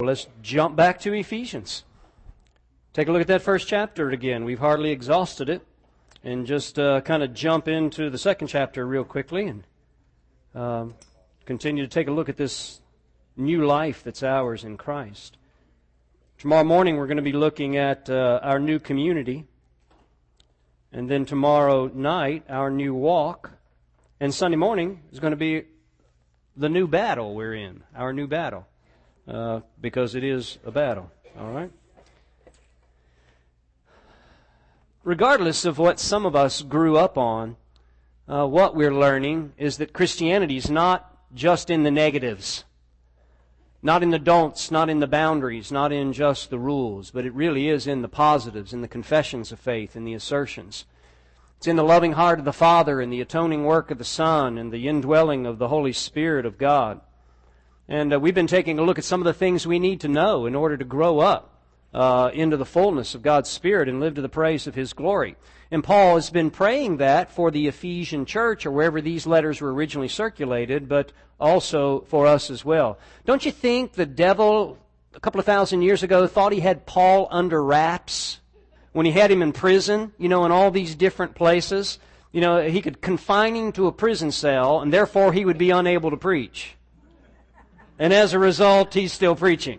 Well, let's jump back to Ephesians. Take a look at that first chapter again. We've hardly exhausted it. And just kind of jump into the second chapter real quickly and continue to take a look at this new life that's ours in Christ. Tomorrow morning we're going to be looking at our new community. And then tomorrow night, our new walk. And Sunday morning is going to be the new battle we're in, our new battle. Because it is a battle. All right? Regardless of what some of us grew up on, what we're learning is that Christianity is not just in the negatives, not in the don'ts, not in the boundaries, not in just the rules, but it really is in the positives, in the confessions of faith, in the assertions. It's in the loving heart of the Father, and the atoning work of the Son, and the indwelling of the Holy Spirit of God. And we've been taking a look at some of the things we need to know in order to grow up into the fullness of God's Spirit and live to the praise of His glory. And Paul has been praying that for the Ephesian church, or wherever these letters were originally circulated, but also for us as well. Don't you think the devil, a couple of thousand years ago, thought he had Paul under wraps when he had him in prison, in all these different places? He could confine him to a prison cell, and therefore he would be unable to preach. And as a result, he's still preaching.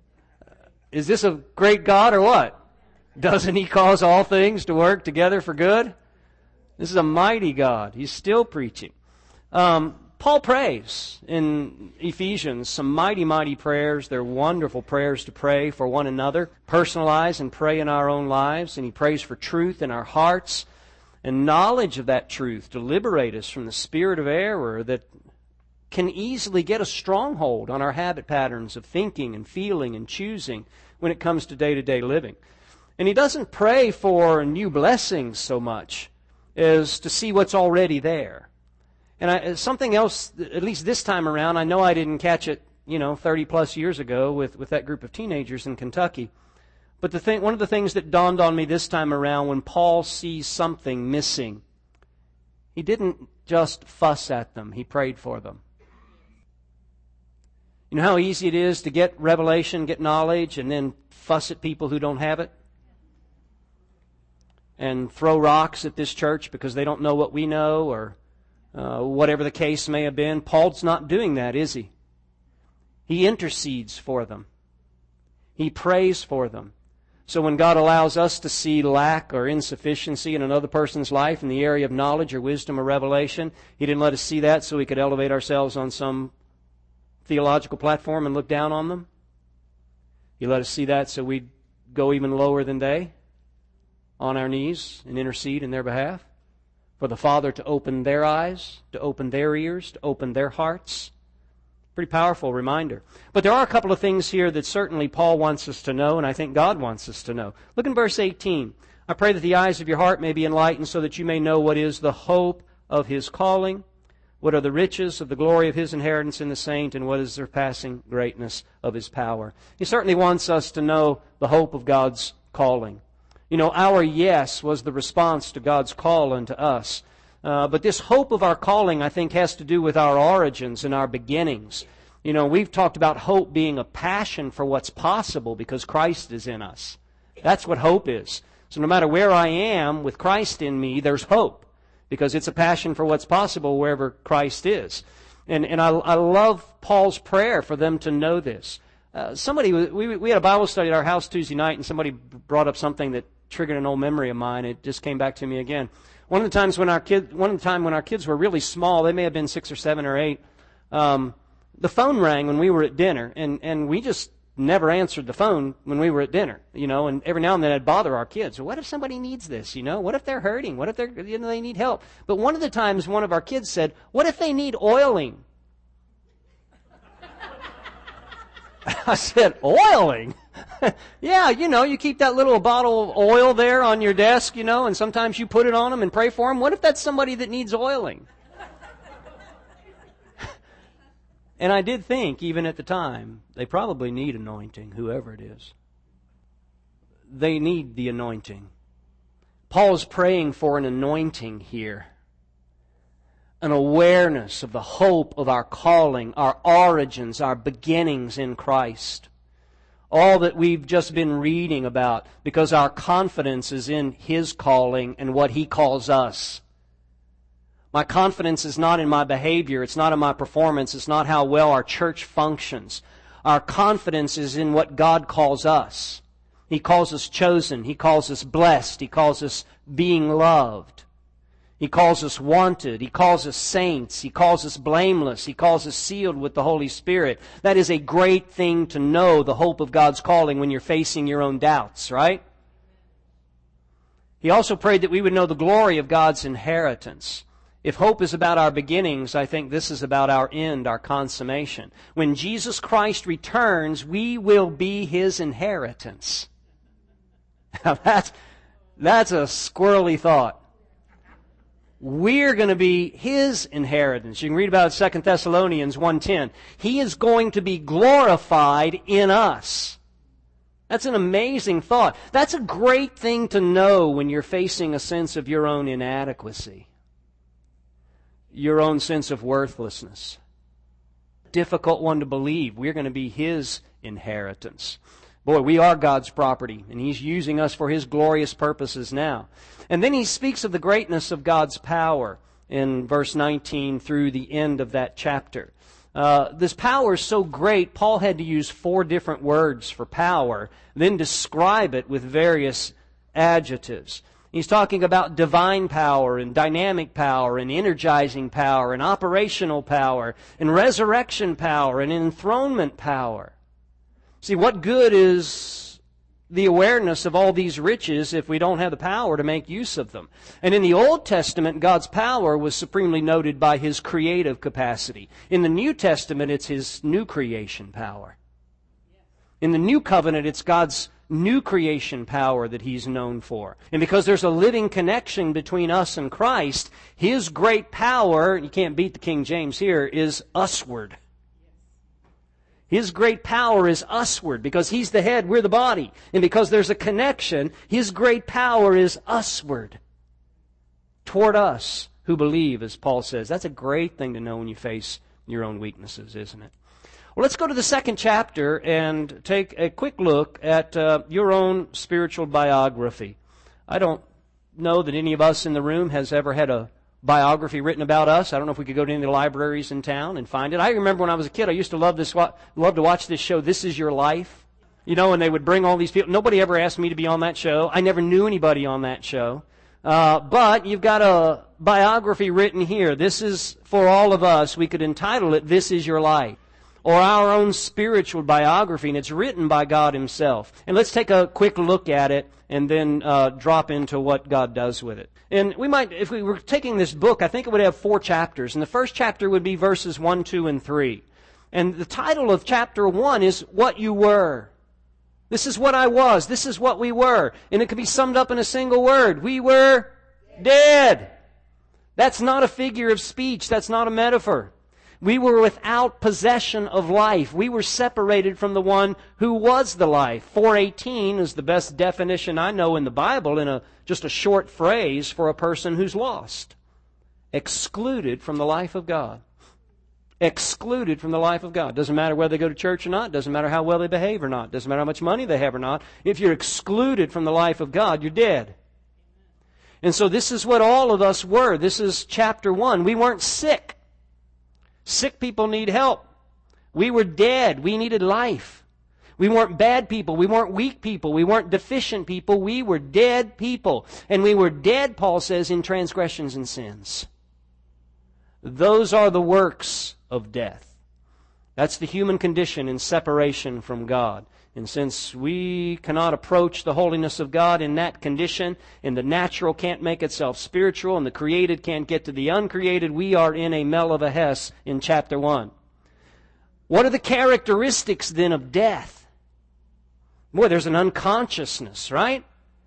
Is this a great God or what? Doesn't He cause all things to work together for good? This is a mighty God. He's still preaching. Paul prays in Ephesians some mighty, mighty prayers. They're wonderful prayers to pray for one another, personalize and pray in our own lives. And he prays for truth in our hearts and knowledge of that truth to liberate us from the spirit of error that can easily get a stronghold on our habit patterns of thinking and feeling and choosing when it comes to day-to-day living. And he doesn't pray for new blessings so much as to see what's already there. And something else, at least this time around, I know I didn't catch it, 30 plus years ago with that group of teenagers in Kentucky. But one of the things that dawned on me this time around when Paul sees something missing, he didn't just fuss at them, he prayed for them. You know how easy it is to get revelation, get knowledge, and then fuss at people who don't have it? And throw rocks at this church because they don't know what we know, or whatever the case may have been. Paul's not doing that, is he? He intercedes for them. He prays for them. So when God allows us to see lack or insufficiency in another person's life in the area of knowledge or wisdom or revelation, He didn't let us see that so we could elevate ourselves on some theological platform and look down on them. He let us see that so we'd go even lower than they, on our knees and intercede in their behalf, for the Father to open their eyes, to open their ears, to open their hearts. Pretty powerful reminder. But there are a couple of things here that certainly Paul wants us to know, and I think God wants us to know. Look in verse 18. I pray that the eyes of your heart may be enlightened so that you may know what is the hope of His calling, what are the riches of the glory of His inheritance in the saint, and what is the surpassing greatness of His power. He certainly wants us to know the hope of God's calling. Our yes was the response to God's call unto us. But this hope of our calling, I think, has to do with our origins and our beginnings. We've talked about hope being a passion for what's possible because Christ is in us. That's what hope is. So no matter where I am with Christ in me, there's hope, because it's a passion for what's possible wherever Christ is. And I love Paul's prayer for them to know this. We had a Bible study at our house Tuesday night, and somebody brought up something that triggered an old memory of mine. It just came back to me again. One of the times when our kids were really small, they may have been 6 or 7 or 8, the phone rang when we were at dinner, and we just never answered the phone when we were at dinner, and every now and then I'd bother our kids. What if somebody needs this, What if they're hurting? What if they need help? But one of the times one of our kids said, what if they need oiling? I said, oiling? Yeah, you keep that little bottle of oil there on your desk, and sometimes you put it on them and pray for them. What if that's somebody that needs oiling? And I did think, even at the time, they probably need anointing, whoever it is. They need the anointing. Paul is praying for an anointing here. An awareness of the hope of our calling, our origins, our beginnings in Christ. all that we've just been reading about, because our confidence is in His calling and what He calls us. My confidence is not in my behavior. It's not in my performance. It's not how well our church functions. Our confidence is in what God calls us. He calls us chosen. He calls us blessed. He calls us being loved. He calls us wanted. He calls us saints. He calls us blameless. He calls us sealed with the Holy Spirit. That is a great thing to know, the hope of God's calling, when you're facing your own doubts, right? He also prayed that we would know the glory of God's inheritance. If hope is about our beginnings, I think this is about our end, our consummation. When Jesus Christ returns, we will be His inheritance. Now that's a squirrely thought. We're going to be His inheritance. You can read about it 2 Thessalonians 1:10. He is going to be glorified in us. That's an amazing thought. That's a great thing to know when you're facing a sense of your own inadequacy, your own sense of worthlessness. Difficult one to believe. We're going to be His inheritance. Boy, we are God's property, and He's using us for His glorious purposes now. And then He speaks of the greatness of God's power in verse 19 through the end of that chapter. This power is so great, Paul had to use 4 different words for power, then describe it with various adjectives. He's talking about divine power and dynamic power and energizing power and operational power and resurrection power and enthronement power. See, what good is the awareness of all these riches if we don't have the power to make use of them? And in the Old Testament, God's power was supremely noted by His creative capacity. In the New Testament, it's His new creation power. In the New Covenant, it's God's new creation power that He's known for. And because there's a living connection between us and Christ, His great power, you can't beat the King James here, is usward. His great power is usward because He's the head, we're the body. And because there's a connection, His great power is usward toward us who believe, as Paul says. That's a great thing to know when you face your own weaknesses, isn't it? Well, let's go to the 2nd chapter and take a quick look at your own spiritual biography. I don't know that any of us in the room has ever had a biography written about us. I don't know if we could go to any of the libraries in town and find it. I remember when I was a kid, I used to love to watch this show, This Is Your Life. You know, and they would bring all these people. Nobody ever asked me to be on that show. I never knew anybody on that show. But you've got a biography written here. This is for all of us. We could entitle it, This Is Your Life, or our own spiritual biography, and it's written by God Himself. And let's take a quick look at it and then drop into what God does with it. And we might, if we were taking this book, I think it would have 4 chapters. And the first chapter would be verses 1, 2, and 3. And the title of chapter 1 is What You Were. This is what I was. This is what we were. And it could be summed up in a single word. We were dead. That's not a figure of speech. That's not a metaphor. We were without possession of life. We were separated from the one who was the life. 4:18 is the best definition I know in the Bible in just a short phrase for a person who's lost. Excluded from the life of God. Excluded from the life of God. Doesn't matter whether they go to church or not. Doesn't matter how well they behave or not. Doesn't matter how much money they have or not. If you're excluded from the life of God, you're dead. And so this is what all of us were. This is chapter 1. We weren't sick. Sick people need help. We were dead. We needed life. We weren't bad people. We weren't weak people. We weren't deficient people. We were dead people. And we were dead, Paul says, in transgressions and sins. Those are the works of death. That's the human condition in separation from God. And since we cannot approach the holiness of God in that condition, and the natural can't make itself spiritual, and the created can't get to the uncreated, we are in a mel of a hess in chapter 1. What are the characteristics then of death? Boy, there's an unconsciousness, right?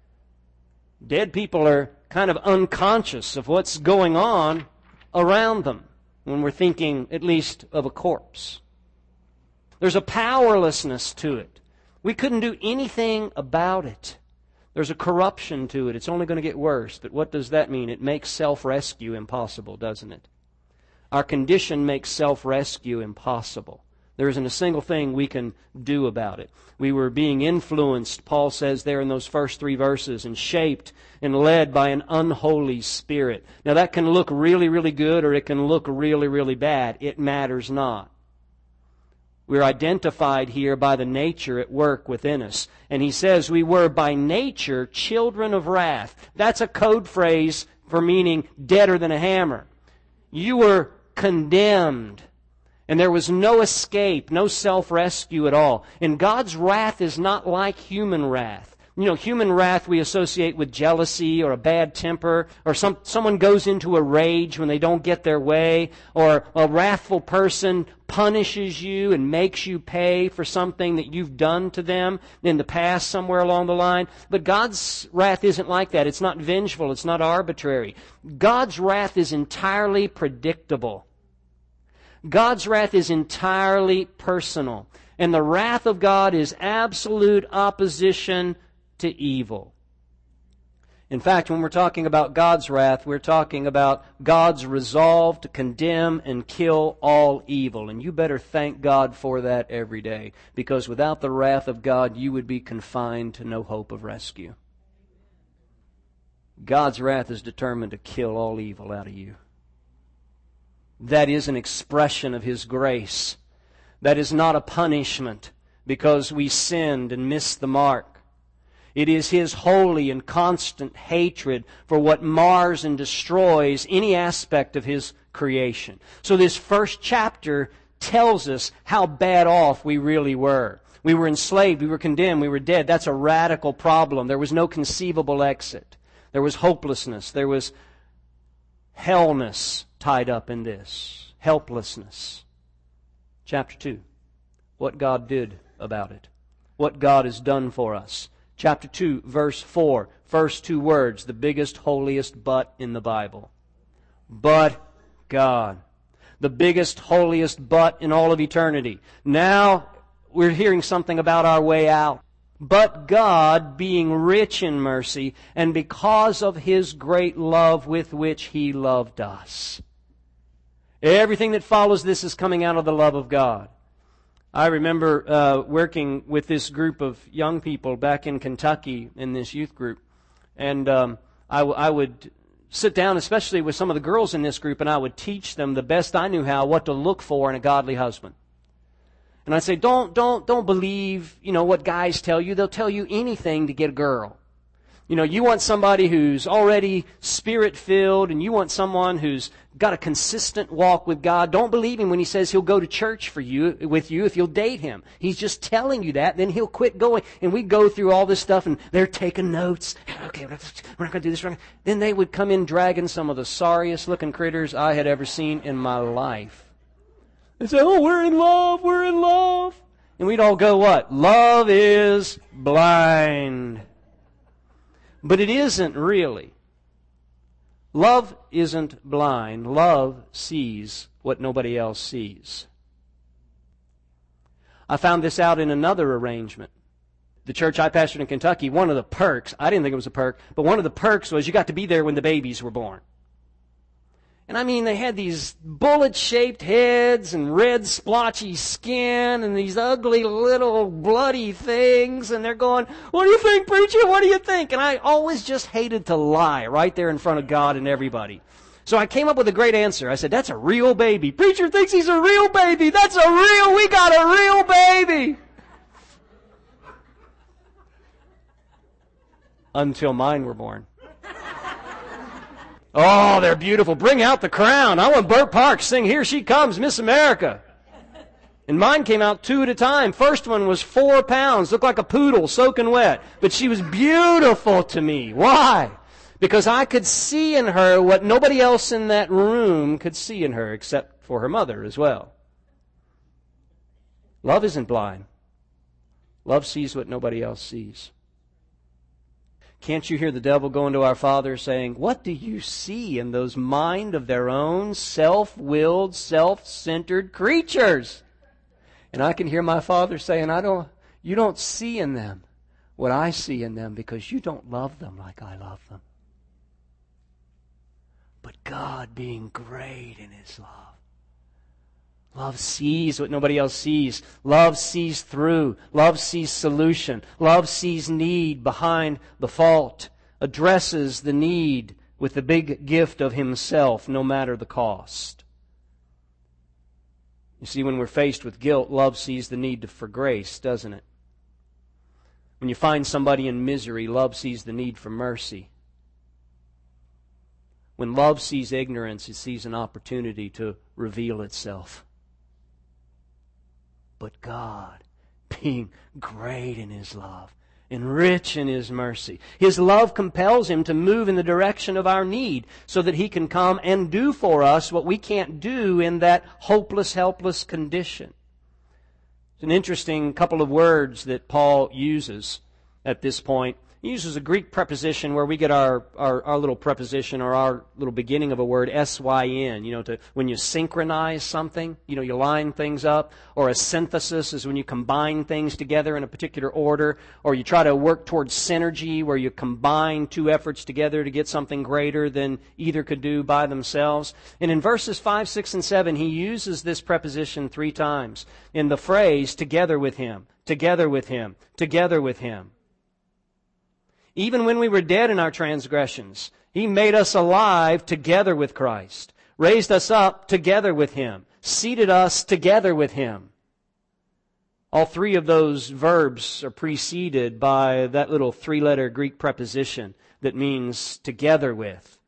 Dead people are kind of unconscious of what's going on around them when we're thinking at least of a corpse. There's a powerlessness to it. We couldn't do anything about it. There's a corruption to it. It's only going to get worse. But what does that mean? It makes self-rescue impossible, doesn't it? Our condition makes self-rescue impossible. There isn't a single thing we can do about it. We were being influenced, Paul says there in those first 3 verses, and shaped and led by an unholy spirit. Now that can look really, really good, or it can look really, really bad. It matters not. We're identified here by the nature at work within us. And he says we were by nature children of wrath. That's a code phrase for meaning deader than a hammer. You were condemned. And there was no escape, no self-rescue at all. And God's wrath is not like human wrath. You know, human wrath we associate with jealousy or a bad temper, or someone goes into a rage when they don't get their way, or a wrathful person punishes you and makes you pay for something that you've done to them in the past somewhere along the line. But God's wrath isn't like that. It's not vengeful. It's not arbitrary. God's wrath is entirely predictable. God's wrath is entirely personal. And the wrath of God is absolute opposition to evil. In fact, when we're talking about God's wrath, we're talking about God's resolve to condemn and kill all evil. And you better thank God for that every day, because without the wrath of God, you would be confined to no hope of rescue. God's wrath is determined to kill all evil out of you. That is an expression of His grace. That is not a punishment because we sinned and missed the mark. It is His holy and constant hatred for what mars and destroys any aspect of His creation. So this first chapter tells us how bad off we really were. We were enslaved, we were condemned, we were dead. That's a radical problem. There was no conceivable exit. There was hopelessness. There was hellness tied up in this. Helplessness. Chapter 2. What God did about it. What God has done for us. Chapter 2, verse 4. First 2 words, the biggest, holiest but in the Bible. But God. The biggest, holiest but in all of eternity. Now we're hearing something about our way out. But God, being rich in mercy, and because of His great love with which He loved us. Everything that follows this is coming out of the love of God. I remember working with this group of young people back in Kentucky in this youth group. And I would sit down, especially with some of the girls in this group, and I would teach them the best I knew how what to look for in a godly husband. And I'd say, don't believe, what guys tell you. They'll tell you anything to get a girl. You want somebody who's already Spirit-filled, and you want someone who's got a consistent walk with God. Don't believe him when he says he'll go to church with you if you'll date him. He's just telling you that, then he'll quit going. And we go through all this stuff, and they're taking notes. Okay, we're not going to do this. Then they would come in dragging some of the sorriest-looking critters I had ever seen in my life. They say, oh, we're in love, we're in love. And we'd all go, what? Love is blind. But it isn't really. Love isn't blind. Love sees what nobody else sees. I found this out in another arrangement. The church I pastored in Kentucky, one of the perks, I didn't think it was a perk, but one of the perks was you got to be there when the babies were born. And I mean, they had these bullet-shaped heads and red splotchy skin and these ugly little bloody things. And they're going, what do you think, preacher? What do you think? And I always just hated to lie right there in front of God and everybody. So I came up with a great answer. I said, that's a real baby. Preacher thinks he's a real baby. We got a real baby. Until mine were born. Oh, they're beautiful. Bring out the crown. I want Burt Parks sing Here She Comes, Miss America. And mine came out 2 at a time. First one was 4 pounds, looked like a poodle soaking wet. But she was beautiful to me. Why? Because I could see in her what nobody else in that room could see in her except for her mother as well. Love isn't blind. Love sees what nobody else sees. Can't you hear the devil going to our Father saying, what do you see in those mind of their own, self-willed, self-centered creatures? And I can hear my Father saying, you don't see in them what I see in them because you don't love them like I love them. But God being great in His love Love sees what nobody else sees. Love sees through. Love sees solution. Love sees need behind the fault. Addresses the need with the big gift of Himself, no matter the cost. You see, when we're faced with guilt, love sees the need for grace, doesn't it? When you find somebody in misery, love sees the need for mercy. When love sees ignorance, it sees an opportunity to reveal itself. But God, being great in His love and rich in His mercy, His love compels Him to move in the direction of our need so that He can come and do for us what we can't do in that hopeless, helpless condition. It's an interesting couple of words that Paul uses at this point. He uses a Greek preposition where we get our little preposition or our little beginning of a word, S-Y-N, when you synchronize something, you line things up. Or a synthesis is when you combine things together in a particular order. Or you try to work towards synergy where you combine two efforts together to get something greater than either could do by themselves. And in verses 5, 6, and 7, he uses this preposition 3 times in the phrase, together with Him, together with Him, together with Him. Even when we were dead in our transgressions, He made us alive together with Christ, raised us up together with Him, seated us together with Him. All 3 of those verbs are preceded by that little 3-letter Greek preposition that means together with.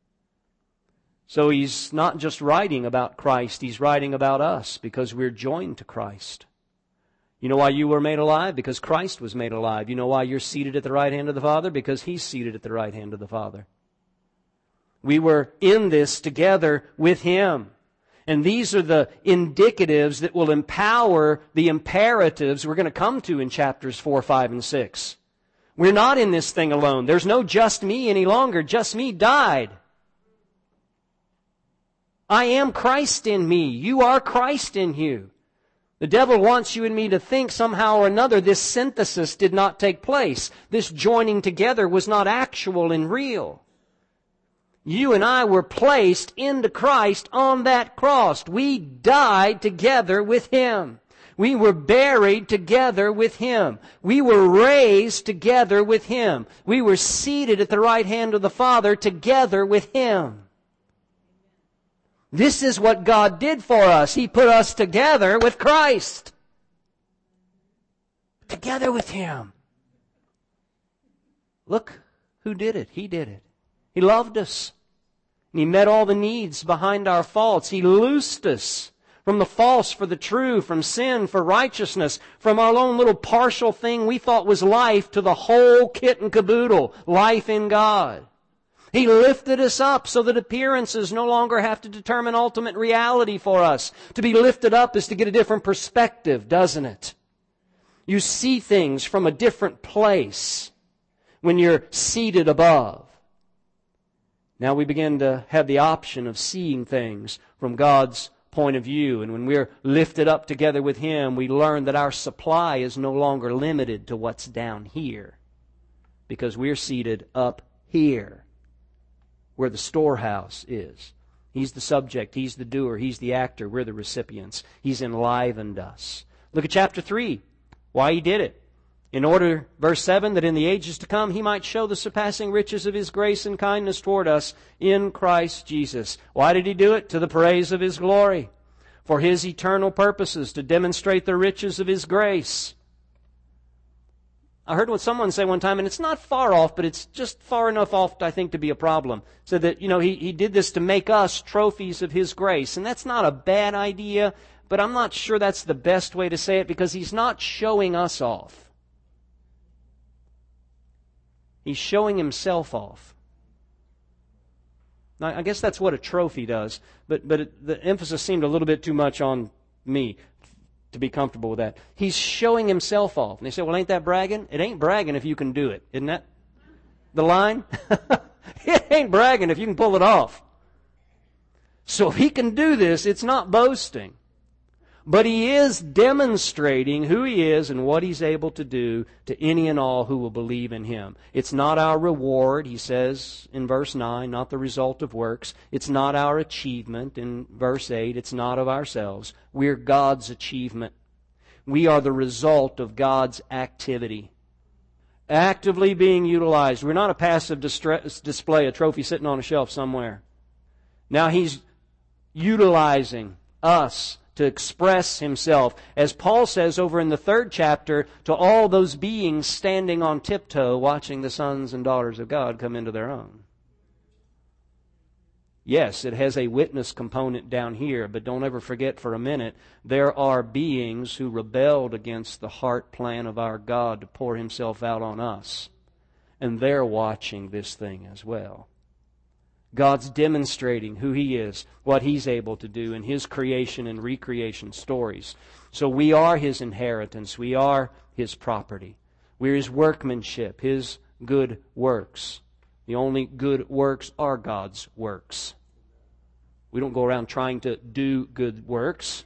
So He's not just writing about Christ, He's writing about us because we're joined to Christ. You know why you were made alive? Because Christ was made alive. You know why you're seated at the right hand of the Father? Because He's seated at the right hand of the Father. We were in this together with Him. And these are the indicatives that will empower the imperatives we're going to come to in chapters 4, 5, and 6. We're not in this thing alone. There's no just me any longer. Just me died. I am Christ in me. You are Christ in you. The devil wants you and me to think somehow or another this synthesis did not take place. This joining together was not actual and real. You and I were placed into Christ on that cross. We died together with Him. We were buried together with Him. We were raised together with Him. We were seated at the right hand of the Father together with Him. This is what God did for us. He put us together with Christ. Together with Him. Look who did it. He did it. He loved us. And He met all the needs behind our faults. He loosed us from the false for the true, from sin for righteousness, from our own little partial thing we thought was life to the whole kit and caboodle, life in God. He lifted us up so that appearances no longer have to determine ultimate reality for us. To be lifted up is to get a different perspective, doesn't it? You see things from a different place when you're seated above. Now we begin to have the option of seeing things from God's point of view. And when we're lifted up together with Him, we learn that our supply is no longer limited to what's down here, because we're seated up here, where the storehouse is. He's the subject, He's the doer, He's the actor, we're the recipients. He's enlivened us. Look at chapter 3, why He did it. In order, verse 7, that in the ages to come He might show the surpassing riches of His grace and kindness toward us in Christ Jesus. Why did He do it? To the praise of His glory, for His eternal purposes, to demonstrate the riches of His grace. I heard someone say one time, and it's not far off, but it's just far enough off, I think, to be a problem. So that, He did this to make us trophies of His grace. And that's not a bad idea, but I'm not sure that's the best way to say it, because He's not showing us off. He's showing Himself off. Now, I guess that's what a trophy does, but the emphasis seemed a little bit too much on me to be comfortable with that. He's showing Himself off. And they say, well, ain't that bragging? It ain't bragging if you can do it. Isn't that the line? It ain't bragging if you can pull it off. So if He can do this, it's not boasting. But He is demonstrating who He is and what He's able to do to any and all who will believe in Him. It's not our reward, He says in verse 9, not the result of works. It's not our achievement in verse 8. It's not of ourselves. We're God's achievement. We are the result of God's activity. Actively being utilized. We're not a passive display, a trophy sitting on a shelf somewhere. Now He's utilizing us to express Himself. As Paul says over in the 3rd chapter, to all those beings standing on tiptoe watching the sons and daughters of God come into their own. Yes, it has a witness component down here, but don't ever forget for a minute, there are beings who rebelled against the heart plan of our God to pour Himself out on us. And they're watching this thing as well. God's demonstrating who He is, what He's able to do in His creation and recreation stories. So we are His inheritance. We are His property. We're His workmanship, His good works. The only good works are God's works. We don't go around trying to do good works.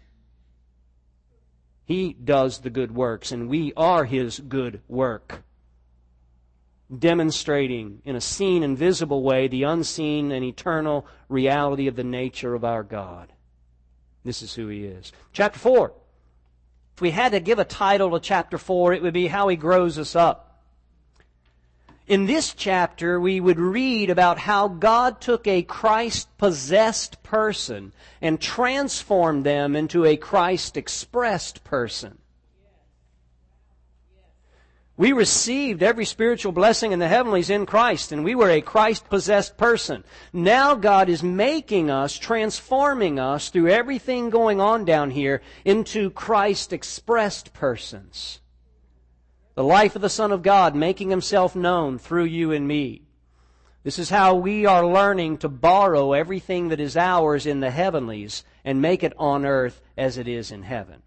He does the good works, and we are His good work. Demonstrating in a seen and visible way the unseen and eternal reality of the nature of our God. This is who He is. Chapter 4. If we had to give a title to chapter 4, it would be How He Grows Us Up. In this chapter, we would read about how God took a Christ-possessed person and transformed them into a Christ-expressed person. We received every spiritual blessing in the heavenlies in Christ, and we were a Christ-possessed person. Now God is making us, transforming us through everything going on down here into Christ-expressed persons. The life of the Son of God making Himself known through you and me. This is how we are learning to borrow everything that is ours in the heavenlies and make it on earth as it is in heaven.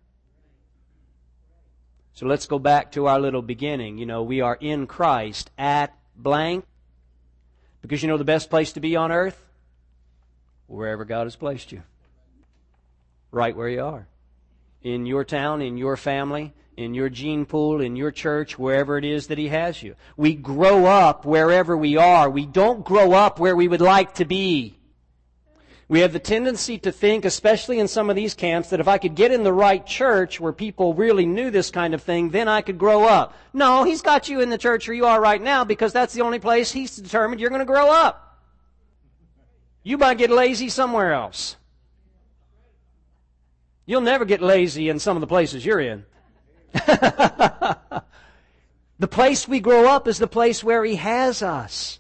So let's go back to our little beginning. You know, we are in Christ at blank. Because you know the best place to be on earth? Wherever God has placed you. Right where you are. In your town, in your family, in your gene pool, in your church, wherever it is that He has you. We grow up wherever we are. We don't grow up where we would like to be. We have the tendency to think, especially in some of these camps, that if I could get in the right church where people really knew this kind of thing, then I could grow up. No, He's got you in the church where you are right now because that's the only place He's determined you're going to grow up. You might get lazy somewhere else. You'll never get lazy in some of the places you're in. The place we grow up is the place where He has us.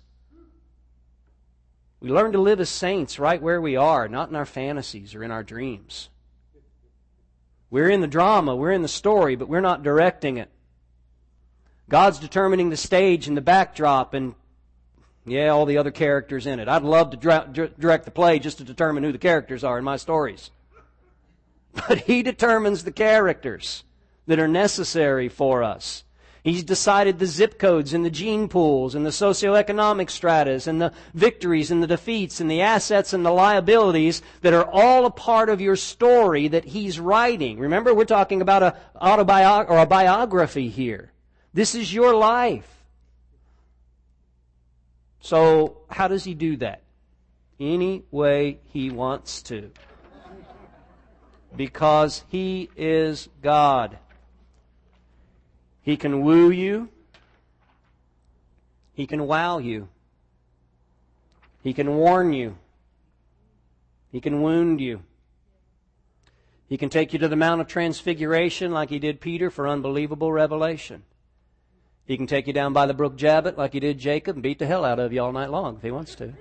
We learn to live as saints right where we are, not in our fantasies or in our dreams. We're in the drama, we're in the story, but we're not directing it. God's determining the stage and the backdrop and, all the other characters in it. I'd love to direct the play just to determine who the characters are in my stories. But He determines the characters that are necessary for us. He's decided the zip codes and the gene pools and the socioeconomic stratas and the victories and the defeats and the assets and the liabilities that are all a part of your story that He's writing. Remember, we're talking about a biography here. This is your life. So, how does He do that? Any way He wants to. Because He is God. He can woo you. He can wow you. He can warn you. He can wound you. He can take you to the Mount of Transfiguration like He did Peter for unbelievable revelation. He can take you down by the brook Jabbok like He did Jacob and beat the hell out of you all night long if He wants to.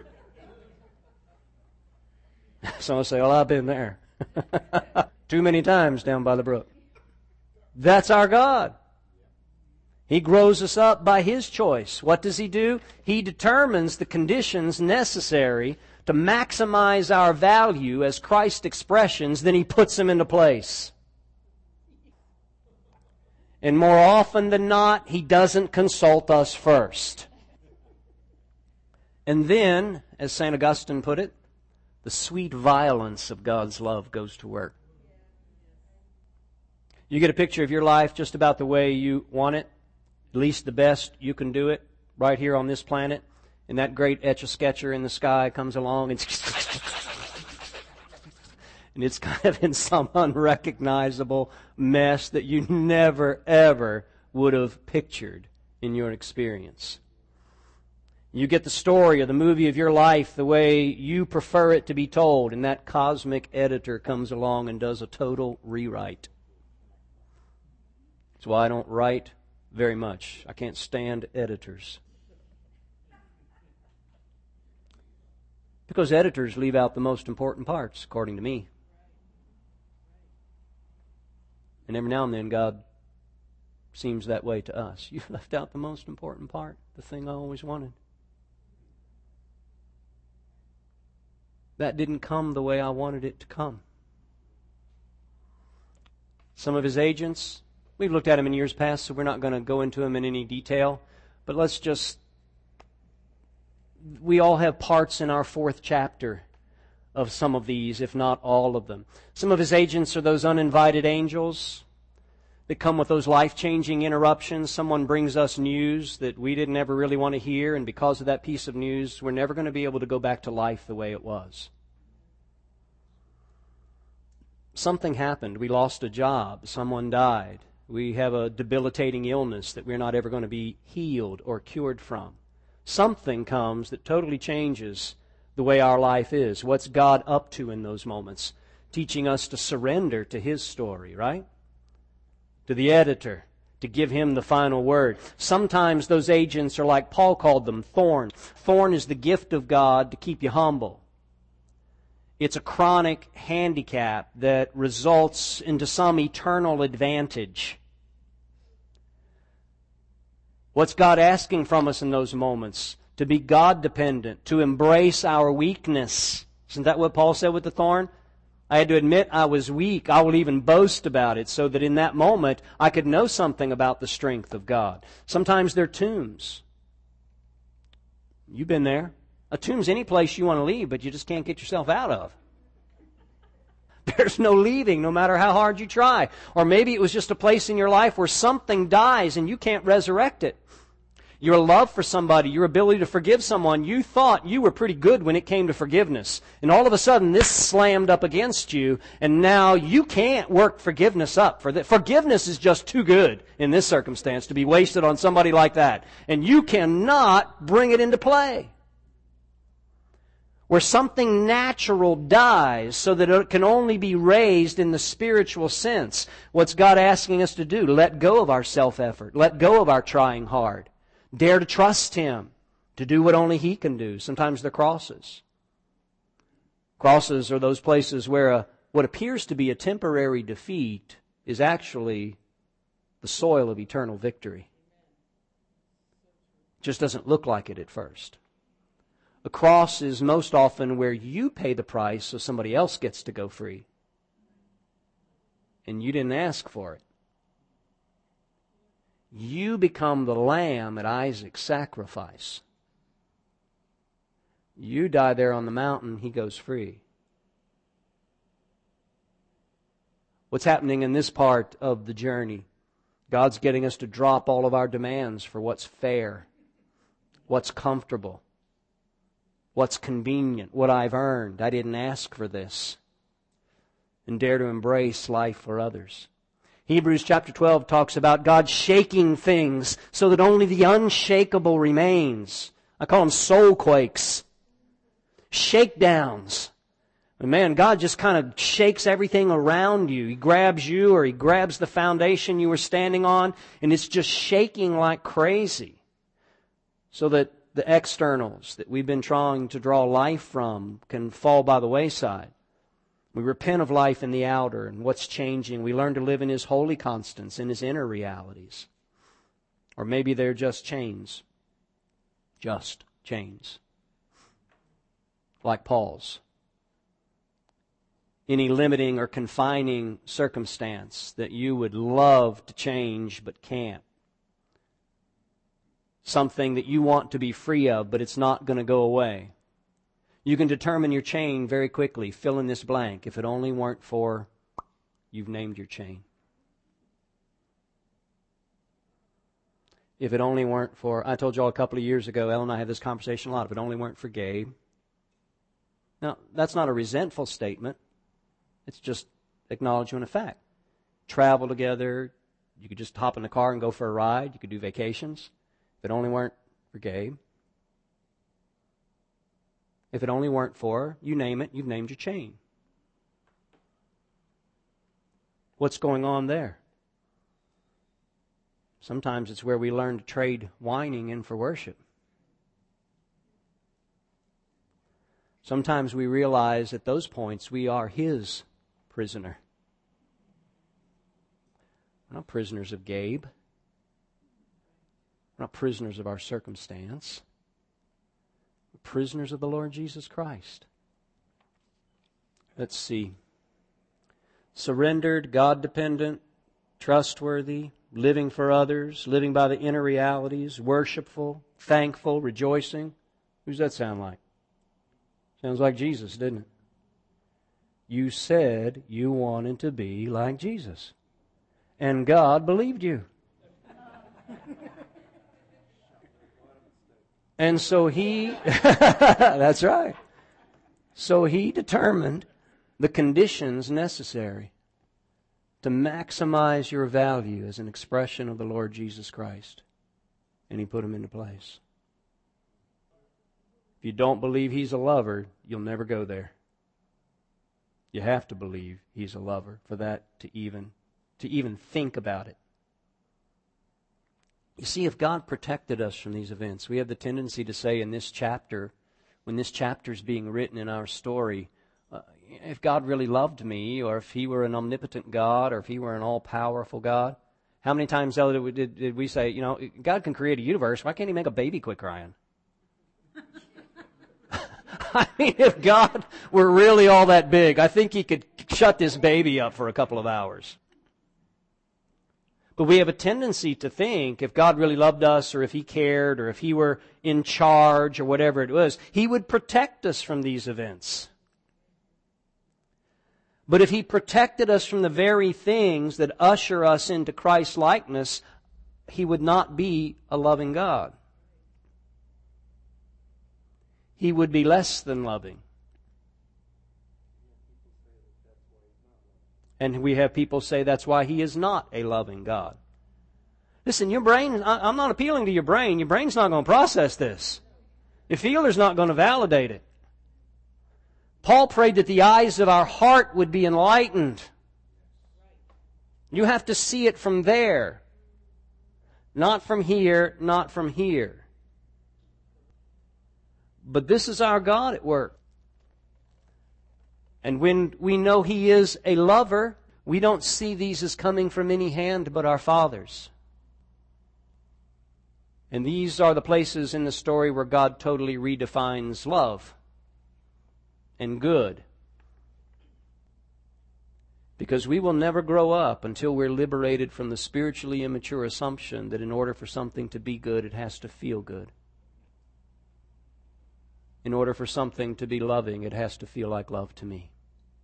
Someone say, well, I've been there. Too many times down by the brook. That's our God. He grows us up by His choice. What does He do? He determines the conditions necessary to maximize our value as Christ expressions, then He puts them into place. And more often than not, He doesn't consult us first. And then, as St. Augustine put it, the sweet violence of God's love goes to work. You get a picture of your life just about the way you want it, at least the best you can do it, right here on this planet, and that great Etch-a-Sketcher in the sky comes along and and it's kind of in some unrecognizable mess that you never, ever would have pictured in your experience. You get the story or the movie of your life the way you prefer it to be told, and that cosmic editor comes along and does a total rewrite. That's why I don't write very much. I can't stand editors. Because editors leave out the most important parts, according to me. And every now and then God seems that way to us. You left out the most important part, the thing I always wanted. That didn't come the way I wanted it to come. Some of his agents, we've looked at them in years past, so we're not going to go into them in any detail. But we all have parts in our 4th chapter of some of these, if not all of them. Some of his agents are those uninvited angels that come with those life-changing interruptions. Someone brings us news that we didn't ever really want to hear, and because of that piece of news, we're never going to be able to go back to life the way it was. Something happened. We lost a job. Someone died. We have a debilitating illness that we're not ever going to be healed or cured from. Something comes that totally changes the way our life is. What's God up to in those moments? Teaching us to surrender to His story, right? To the editor, to give him the final word. Sometimes those agents are like Paul called them, thorn. Thorn is the gift of God to keep you humble. It's a chronic handicap that results into some eternal advantage. What's God asking from us in those moments? To be God-dependent, to embrace our weakness. Isn't that what Paul said with the thorn? I had to admit I was weak. I will even boast about it so that in that moment I could know something about the strength of God. Sometimes they're tombs. You've been there. A tomb's any place you want to leave, but you just can't get yourself out of. There's no leaving, no matter how hard you try. Or maybe it was just a place in your life where something dies and you can't resurrect it. Your love for somebody, your ability to forgive someone, you thought you were pretty good when it came to forgiveness. And all of a sudden, this slammed up against you, and now you can't work forgiveness up. Forgiveness is just too good in this circumstance to be wasted on somebody like that. And you cannot bring it into play. Where something natural dies so that it can only be raised in the spiritual sense. What's God asking us to do? Let go of our self-effort. Let go of our trying hard. Dare to trust Him to do what only He can do. Sometimes they're crosses. Crosses are those places where what appears to be a temporary defeat is actually the soil of eternal victory. It just doesn't look like it at first. A cross is most often where you pay the price so somebody else gets to go free. And you didn't ask for it. You become the lamb at Isaac's sacrifice. You die there on the mountain, he goes free. What's happening in this part of the journey? God's getting us to drop all of our demands for what's fair, what's comfortable, what's convenient, what I've earned. I didn't ask for this. And dare to embrace life for others. Hebrews chapter 12 talks about God shaking things so that only the unshakable remains. I call them soul quakes. Shakedowns. And man, God just kind of shakes everything around you. He grabs you or He grabs the foundation you were standing on and it's just shaking like crazy. So that the externals that we've been trying to draw life from can fall by the wayside. We repent of life in the outer and what's changing. We learn to live in His holy constants, in His inner realities. Or maybe they're just chains. Just chains. Like Paul's. Any limiting or confining circumstance that you would love to change but can't. Something that you want to be free of, but it's not going to go away. You can determine your chain very quickly. Fill in this blank. If it only weren't for, you've named your chain. If it only weren't for, I told you all a couple of years ago, Ellen and I had this conversation a lot, if it only weren't for Gabe. Now, that's not a resentful statement. It's just acknowledgement of fact. Travel together. You could just hop in the car and go for a ride. You could do vacations. If it only weren't for Gabe. If it only weren't for, you name it, you've named your chain. What's going on there? Sometimes it's where we learn to trade whining in for worship. Sometimes we realize at those points we are His prisoner. We're not prisoners of Gabe. We're not prisoners of our circumstance. We're prisoners of the Lord Jesus Christ. Let's see. Surrendered, God-dependent, trustworthy, living for others, living by the inner realities, worshipful, thankful, rejoicing. Who does that sound like? Sounds like Jesus, didn't it? You said you wanted to be like Jesus. And God believed you. And so He, that's right. So He determined the conditions necessary to maximize your value as an expression of the Lord Jesus Christ. And He put them into place. If you don't believe He's a lover, you'll never go there. You have to believe He's a lover for that to even think about it. You see, if God protected us from these events, we have the tendency to say in this chapter, when this chapter is being written in our story, if God really loved me, or if He were an omnipotent God, or if He were an all-powerful God, how many times did we say, God can create a universe, why can't He make a baby quit crying? I mean, if God were really all that big, I think He could shut this baby up for a couple of hours. But we have a tendency to think if God really loved us, or if He cared, or if He were in charge, or whatever it was, He would protect us from these events. But if He protected us from the very things that usher us into Christ's likeness, He would not be a loving God. He would be less than loving. And we have people say that's why He is not a loving God. Listen, your brain, I'm not appealing to your brain. Your brain's not going to process this. Your feeler's not going to validate it. Paul prayed that the eyes of our heart would be enlightened. You have to see it from there. Not from here, not from here. But this is our God at work. And when we know He is a lover, we don't see these as coming from any hand but our Father's. And these are the places in the story where God totally redefines love and good. Because we will never grow up until we're liberated from the spiritually immature assumption that in order for something to be good, it has to feel good. In order for something to be loving, it has to feel like love to me.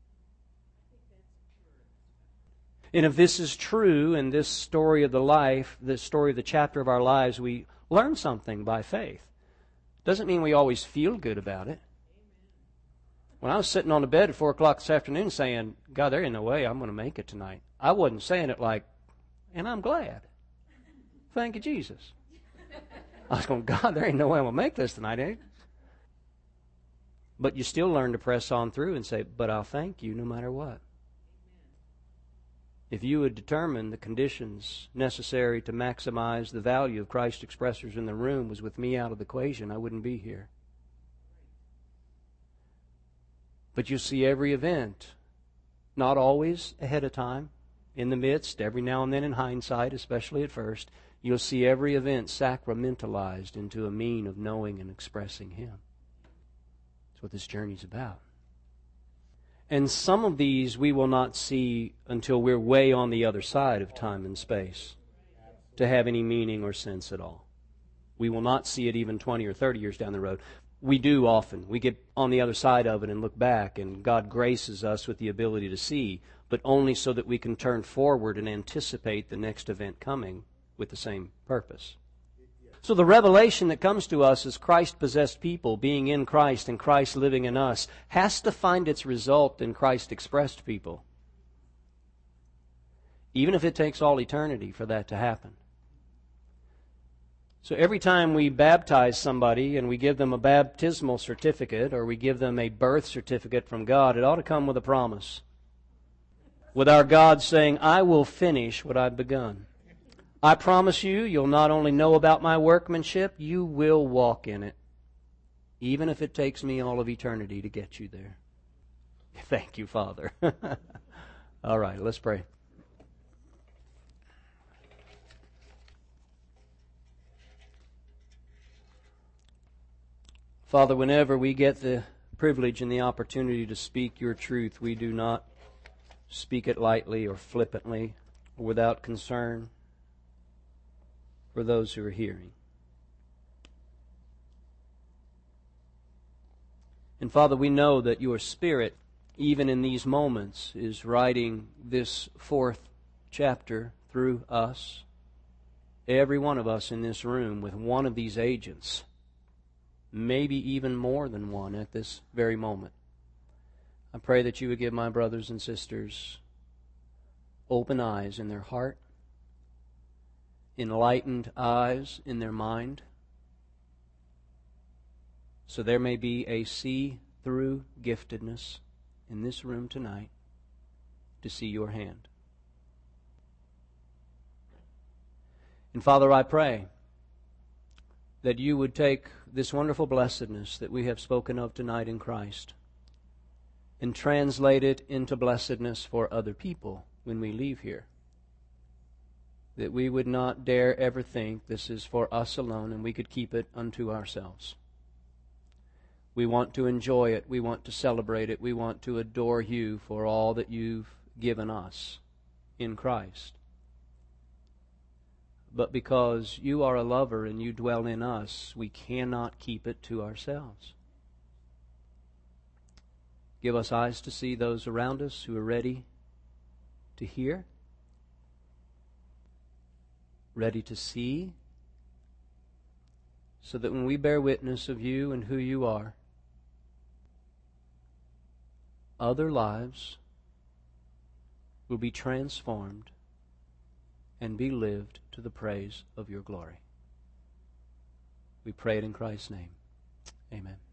And if this is true in this story of the life, this story of the chapter of our lives, we learn something by faith. Doesn't mean we always feel good about it. When I was sitting on the bed at 4 o'clock this afternoon saying, God, there ain't no way I'm going to make it tonight, I wasn't saying it like, and I'm glad. Thank you, Jesus. I was going, God, there ain't no way I'm going to make this tonight, ain't it? But you still learn to press on through and say, but I'll thank you no matter what. If you would determine the conditions necessary to maximize the value of Christ expressors in the room was with me out of the equation, I wouldn't be here. But you see every event, not always ahead of time, in the midst, every now and then in hindsight, especially at first, you'll see every event sacramentalized into a mean of knowing and expressing Him. That's what this journey's about. And some of these we will not see until we're way on the other side of time and space to have any meaning or sense at all. We will not see it even 20 or 30 years down the road. We do often. We get on the other side of it and look back, and God graces us with the ability to see, but only so that we can turn forward and anticipate the next event coming with the same purpose. So the revelation that comes to us as Christ-possessed people, being in Christ and Christ living in us, has to find its result in Christ-expressed people. Even if it takes all eternity for that to happen. So every time we baptize somebody and we give them a baptismal certificate or we give them a birth certificate from God, it ought to come with a promise. With our God saying, I will finish what I've begun. I promise you, you'll not only know about my workmanship, you will walk in it. Even if it takes me all of eternity to get you there. Thank you, Father. All right, let's pray. Father, whenever we get the privilege and the opportunity to speak your truth, we do not speak it lightly or flippantly or without concern for those who are hearing. And Father, we know that your Spirit, even in these moments, is writing this fourth chapter through us, every one of us in this room, with one of these agents, maybe even more than one at this very moment. I pray that you would give my brothers and sisters open eyes in their heart, enlightened eyes in their mind, so there may be a see-through giftedness in this room tonight to see your hand. And Father, I pray that you would take this wonderful blessedness that we have spoken of tonight in Christ and translate it into blessedness for other people when we leave here. That we would not dare ever think this is for us alone and we could keep it unto ourselves. We want to enjoy it. We want to celebrate it. We want to adore you for all that you've given us in Christ. But because you are a lover and you dwell in us, we cannot keep it to ourselves. Give us eyes to see those around us who are ready to hear, ready to see, so that when we bear witness of you and who you are, other lives will be transformed and be lived to the praise of your glory. We pray it in Christ's name. Amen.